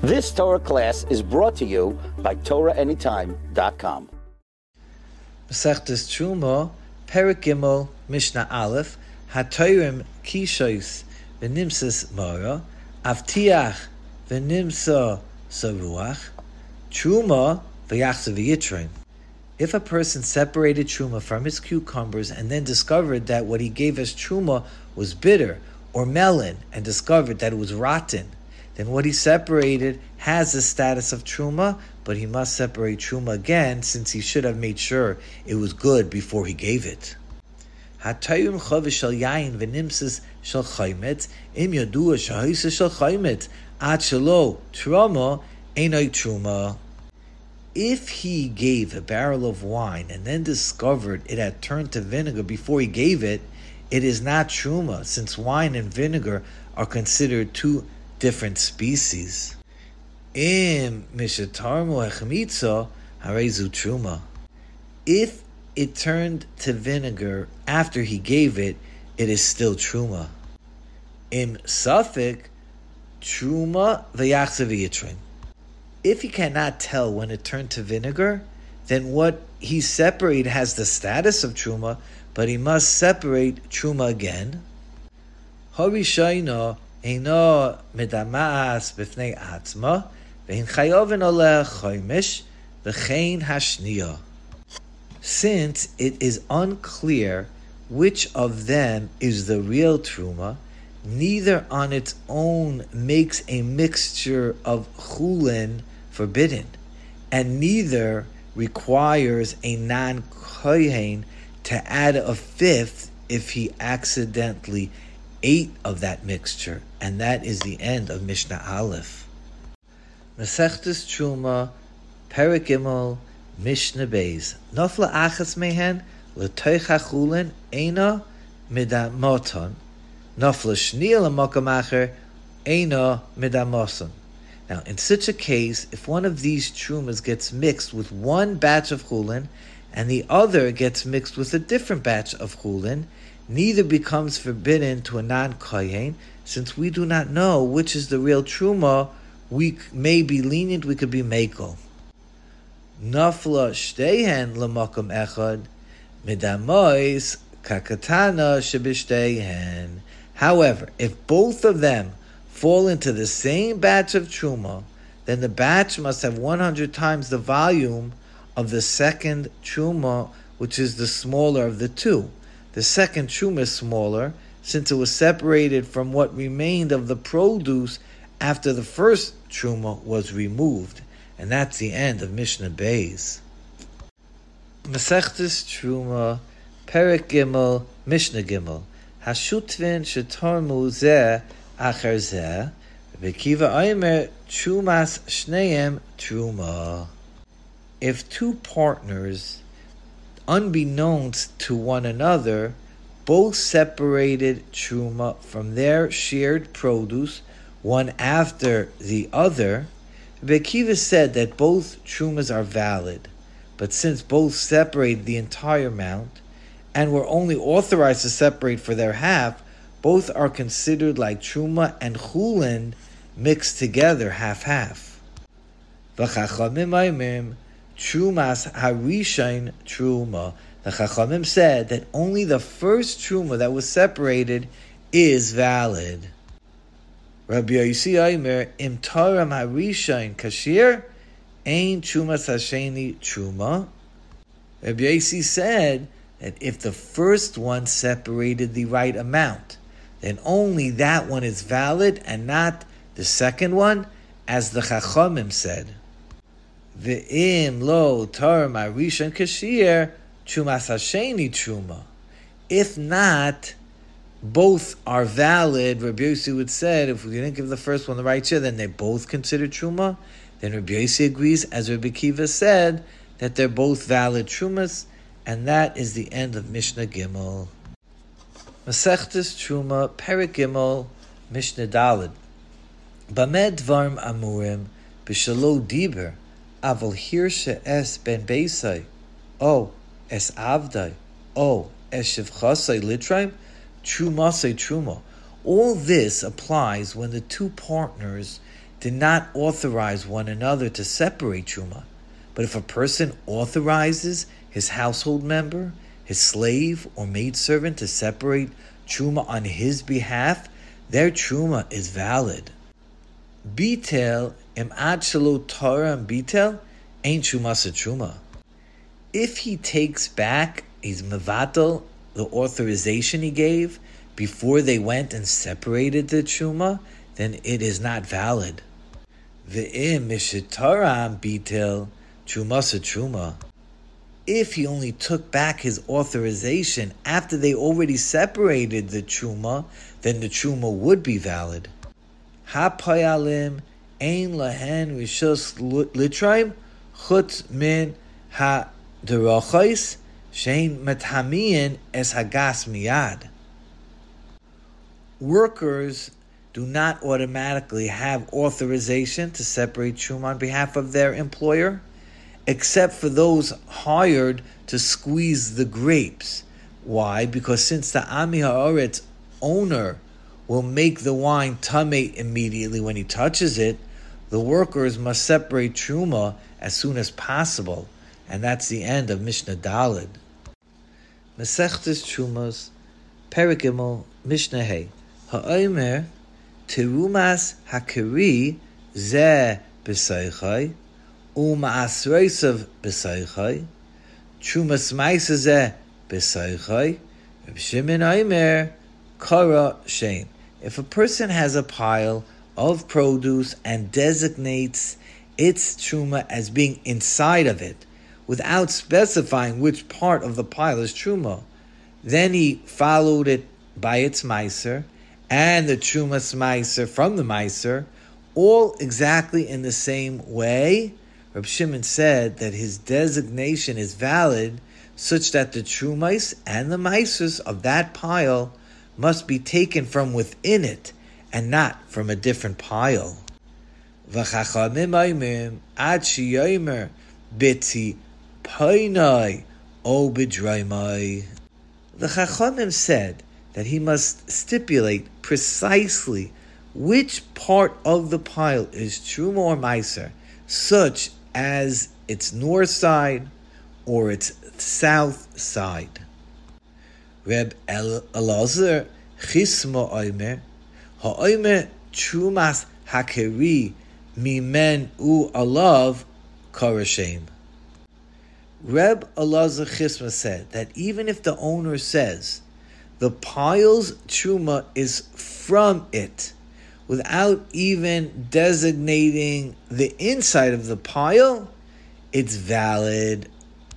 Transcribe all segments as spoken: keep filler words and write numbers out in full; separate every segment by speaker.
Speaker 1: This Torah class is brought to you by Torah Anytime dot com.
Speaker 2: Masechtas Truma, Perek Gimel, Mishnah Aleph, Hatoyrim Kishois v'Nimsas Mara, Avtiach v'Nimsa Saruach, Truma v'Yachzav v'Yitrein. If a person separated Truma from his cucumbers and then discovered that what he gave as Truma was bitter, or melon, and discovered that it was rotten, then what he separated has the status of Truma, but he must separate Truma again, since he should have made sure it was good before he gave it. Hatayim chavish shel yayin v'nimsas shel chaymet, im yadua shahisa shel chaymet, ad shelo truma einay truma. If he gave a barrel of wine and then discovered it had turned to vinegar before he gave it, it is not truma, since wine and vinegar are considered two different species. Im mishatarmu echmitza harezu truma. If it turned to vinegar after he gave it, it is still truma. Im safik truma v'yachzav v'yitrein. If he cannot tell when it turned to vinegar, then what he separated has the status of truma, but he must separate truma again. Harishayna eino medamas b'fnei atzma v'hin chayovin oleh choymish v'chein hashniya. Since it is unclear which of them is the real truma, neither on its own makes a mixture of chulin forbidden, and neither requires a non-kohen to add a fifth if he accidentally ate of that mixture. And that is the end of Mishnah Aleph. Masechtas Truma, Perek Gimel, Mishnah Beis. Nofla achas mehen l'toich hachulin eina midamoton. Nofla shniya l'makam acher eina midamoson. Now, in such a case, if one of these trumas gets mixed with one batch of chulin and the other gets mixed with a different batch of chulin, neither becomes forbidden to a non-kohen, since we do not know which is the real truma. We may be lenient, we could be mekel. Nafla shtehen l'makom echad midamois kakatana shebishtehen. However, if both of them fall into the same batch of truma, then the batch must have one hundred times the volume of the second truma, which is the smaller of the two. The second truma is smaller, since it was separated from what remained of the produce after the first truma was removed. And that's the end of Mishnah Beis. Masechtas Truma, Perek Gimel, Mishnah Gimel. Hashutvin shetarmu zeh acher zeh, v'kiva aimer trumas shneim truma. If two partners, unbeknownst to one another, both separated truma from their shared produce, one after the other, Bekiva said that both trumas are valid, but since both separated the entire amount and were only authorized to separate for their half, both are considered like truma and chulin mixed together half-half. V'chachamim aimim trumas harishain truma. The chachamim said that only the first truma that was separated is valid. Rabbi Yossi Aimer im taram harishain kashir ein trumas hasheni truma. Rabbi Yossi said that if the first one separated the right amount, then only that one is valid and not the second one, as the Chachamim said. Ve'im lo taram harishain kashir trumas hasheni truma. If not, both are valid. Rabbi Yossi would say, if we didn't give the first one the right share, then they both consider truma. Then Rabbi Yossi agrees, as Rabbi Kiva said, that they're both valid trumas, and that is the end of Mishnah Gimel. Masechtas Truma, Perek Gimel, Mishnah Daled. Bamed dvarim amurim b'shalo diber aval hirshe es ben beisai o es avdai o es shivchasai litraim trumasai truma. All this applies when the two partners did not authorize one another to separate Truma. But if a person authorizes his household member, his slave or maidservant to separate Truma on his behalf, their Truma is valid. Bitel im ad shelo Torah and bitel ain't Trumasa Truma. If he takes back, he's mevatel, the authorization he gave before they went and separated the Truma, then it is not valid. Ve'im mishitaram bitel Trumasa Truma. If he only took back his authorization after they already separated the Truma, then the Truma would be valid. Ha-payalim ein lahen rishos litraim chutz min ha-derachos shein metamiyin es hagas miyad. Workers do not automatically have authorization to separate Truma on behalf of their employer, except for those hired to squeeze the grapes. Why? Because since the Ami Haaretz owner will make the wine tameh immediately when he touches it, the workers must separate Truma as soon as possible. And that's the end of Mishnah Daled. Masechtes Trumas, Perek Gimel, Mishnah Hey. Ha'omer, Terumas hakeri zeh b'seichai, Uma'asreisav b'seichai, Trumas ma'isa zeh b'seichai, Reb Shimon Omer, Kara shein. If a person has a pile of produce and designates its truma as being inside of it, without specifying which part of the pile is truma, then he followed it by its meiser and the trumas meiser from the meiser, all exactly in the same way. Reb Shimon said that his designation is valid, such that the trumais and the meisers of that pile must be taken from within it and not from a different pile. V'chachamim oimim ad sheyomer b'tzi painai o b'draimai. The Chachamim said that he must stipulate precisely which part of the pile is truma or meiser, such as its north side or its south side. Reb Elazar Chisma Omer, Ha'omer Trumas Hakeri Mimen U Alav Karashem. Reb Elazar Chisma said that even if the owner says the pile's truma is from it, without even designating the inside of the pile, it's valid.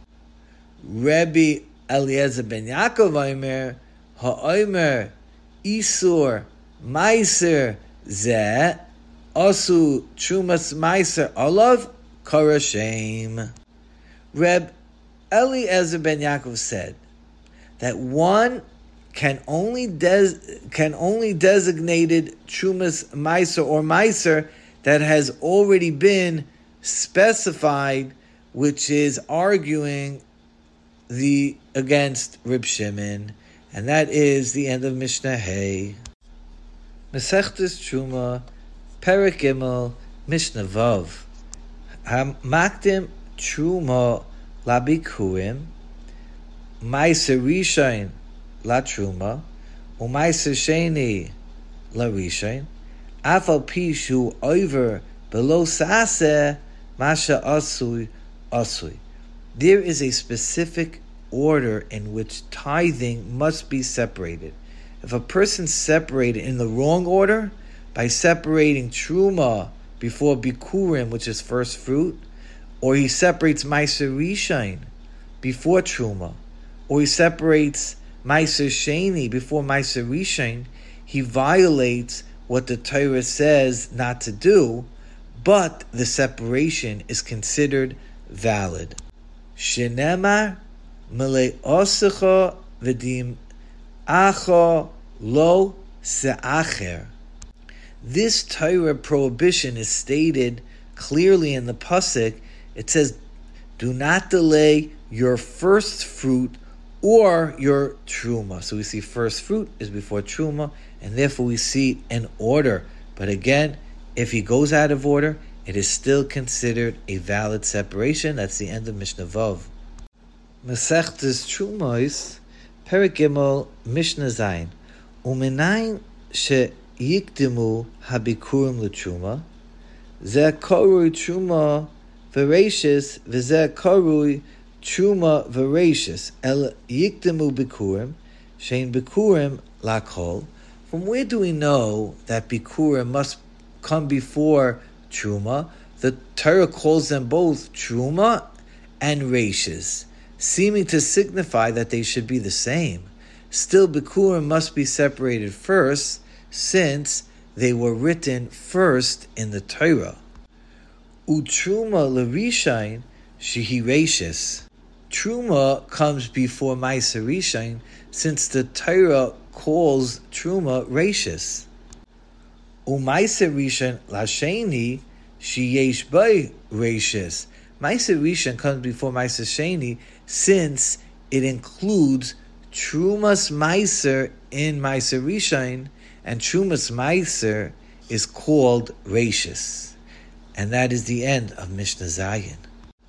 Speaker 2: Rabbi Eliezer ben Yaakov Omer, Ha'omer Isur Meiser Zeh Asu Trumas Meiser Olav Karashem. Reb Eliezer ben Yaakov said that one can only des- can only designated Trumas Meiser or Meiser that has already been specified, which is arguing the against Reb Shimon, and that is the end of Mishnah Hey. Masechtes Truma, Perek Gimel, Mishnah Vav. Hamakdim Truma labikurim, Meiser Rishon la Truma, u'Meiser Sheni la Rishon, afal pishu over below saseh masha asui asui. There is a specific order in which tithing must be separated. If a person separated in the wrong order, by separating Truma before Bikurim, which is first fruit, or he separates Meiser Rishon before Truma, or he separates Meiser Sheni before Meiser Rishon, he violates what the Torah says not to do, but the separation is considered valid. Shenemar Mele Osecha V'dim Acha Lo Se'acher. This Torah prohibition is stated clearly in the pasuk. It says, "Do not delay your first fruit or your truma." So we see first fruit is before truma, and therefore we see an order. But again, If he goes out of order, it is still considered a valid separation. That's the end of Mishnah Vav. Masechtes Trumos, Perek Gimel, Mishnah Zayin. Umenayin she yikdimu habikurim l'truma, zeh korui truma v'reishis, v'zeh korui truma v'reishis, el yikdimu bikurim, shein bikurim lakol. From where do we know that bikurim must come before truma? The Torah calls them both truma and reishis, seeming to signify that they should be the same. Still, bikurim must be separated first, since they were written first in the Torah. Utruma l'rishain shehi reishis. Truma comes before Ma'aser Rishain, since the Torah calls truma reishis. U'Ma'aser Rishain l'sheni sheyesh bei reishis. Ma'aser Rishain comes before Ma'aser Sheni, since it includes Trumas Ma'aser in Ma'aser Rishain, and Trumas Ma'aser is called Reishis. And that is the end of Mishnah Zayin.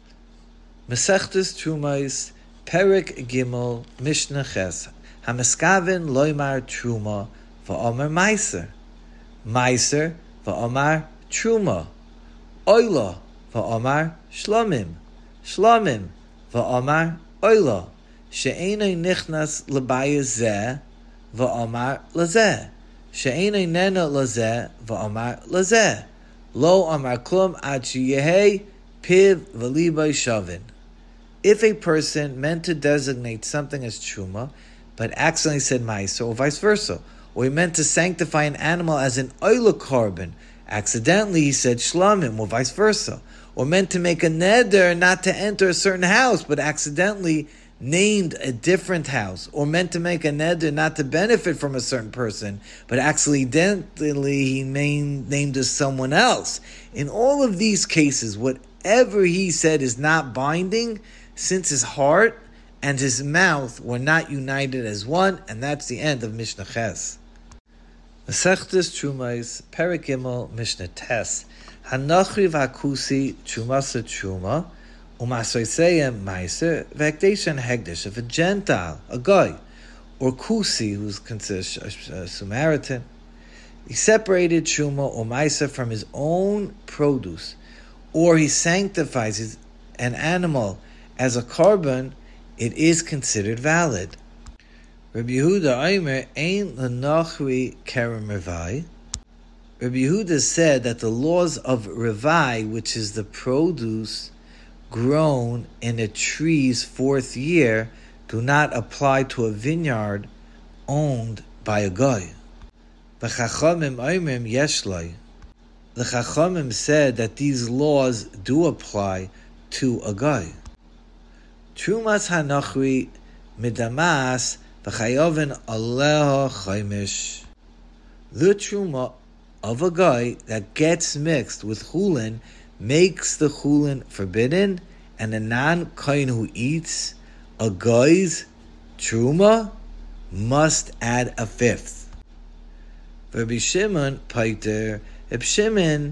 Speaker 2: Masechtes Trumais, Perek Gimel, Mishnah Ches. Hamaskaven loymar Truma, va'omar Ma'aser. Ma'aser, va'omar Truma. Oila, va'omar Shlomim. Shlomim, va'omar Oila. She'enei nichnas l'bayis zeh, va'omar lazeh. She'enei nena lazeh, va'omar lazeh. Lo amar klum ad sheyehei piv v'libay shavin. If a person meant to designate something as truma, but accidentally said ma'aser, or vice versa, or he meant to sanctify an animal as an oila korban, accidentally he said shlamim, or vice versa, or meant to make a neder not to enter a certain house, but accidentally named a different house, or meant to make a neder not to benefit from a certain person, but accidentally he named, named as someone else. In all of these cases, whatever he said is not binding, since his heart and his mouth were not united as one, and that's the end of Mishnah Ches. Masechtes Trumais, Perek Gimel, Mishnah Tes. Hanachri v'hakusi trumasa truma, u'masoiseyem ma'aser v'hekdesh hegdesh. If a Gentile, a guy, or kusi, who's considered a Samaritan, he separated truma or ma'aser from his own produce, or he sanctifies his, an animal as a korban, it is considered valid. Rabbi Yehuda Aimer ein l'nachri kerem revai. Rabbi Yehuda said that the laws of revai, which is the produce grown in a tree's fourth year, do not apply to a vineyard owned by a guy. The Chachamim Oimrim Yeshlai. The Chachamim said that these laws do apply to a guy. Trumas hanachri midamas v'chayovin aleha chaimish. The truma of a guy that gets mixed with chulin makes the chulin forbidden, and a non-kohen who eats a guy's truma must add a fifth. Rabbi Shimon Paiter, Rabbi Shimon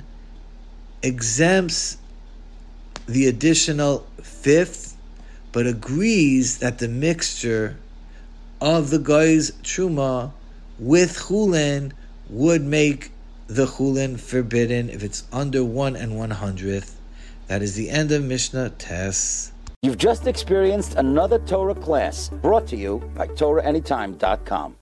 Speaker 2: exempts the additional fifth, but agrees that the mixture of the guy's truma with chulin would make the chulin forbidden if it's under one and one hundredth. That is the end of Mishnah Tes.
Speaker 1: You've just experienced another Torah class brought to you by Torah Anytime dot com.